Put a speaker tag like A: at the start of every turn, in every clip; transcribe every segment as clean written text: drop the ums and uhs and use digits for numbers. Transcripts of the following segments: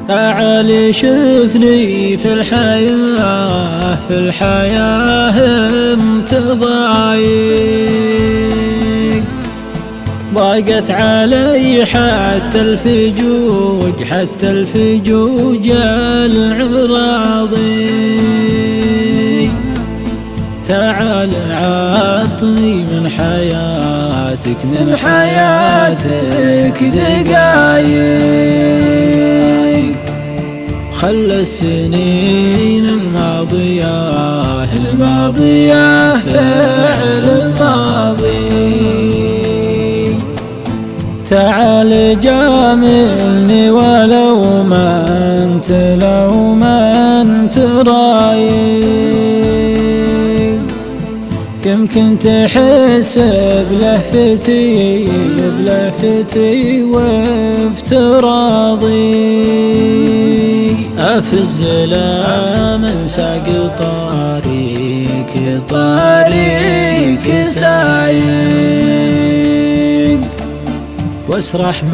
A: تعال شوفني في الحياة متضايق، ضاقت علي حتى الفجوج العراضي. تعال عطني من حياتك دقايق، خلى السنين الماضية فعل ماضي. تعال جاملني ولو ما انت رايق، يمكن تحس بلهفتي وافتراضي. أفز لا من ساق طريق سايق، واسرح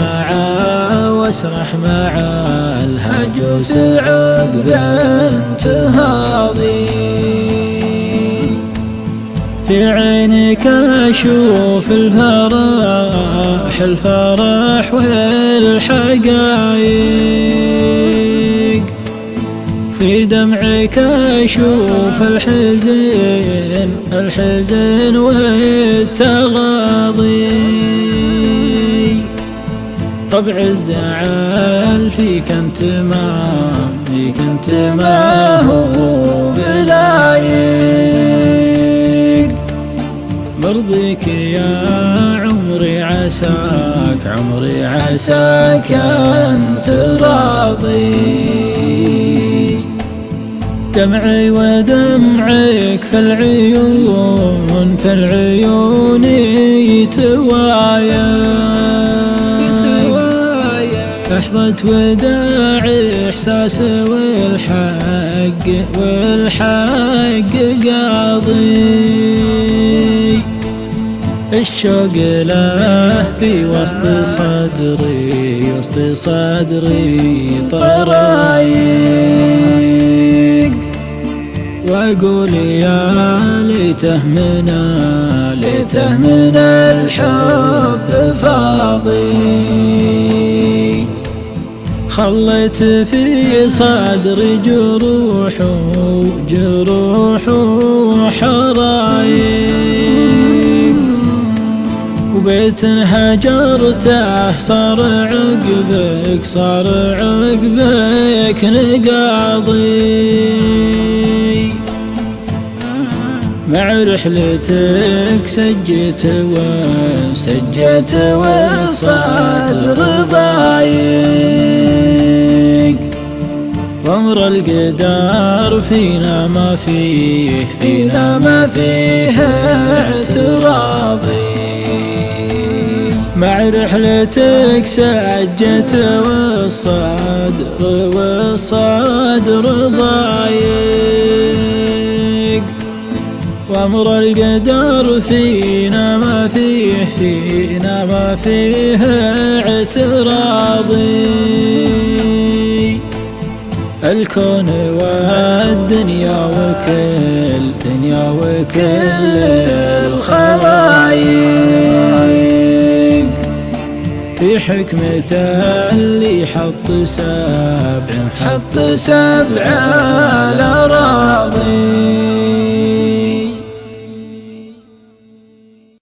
A: مع الهجوس عقب انتهاضي. في عينك أشوف الفرح والحقايق، في دمعك أشوف الحزن والتغاضي. طبع الزعل فيك انت ما هو بلايق، مرضيك يا عمري عساك انت راضي. دمعي ودمعك في العيون يتوايا، لحظة وداع إحساس والحق قاضي. الشوق له في وسط صدري طرايق، وأقول يا ليته من الحب فاضي. خليت في صدري جروح وحرايق، وبيت هجرته صار عقبك نقاضي. مع رحلتك سجت والصدر ضايق، وامر القدر فينا ما فيه اعتراضي. مع رحلتك سجت والصدر ضايق، وامر القدر فينا ما فيه اعتراضي. الكون والدنيا وكل الخلايق، في حكمته اللي حط سبع على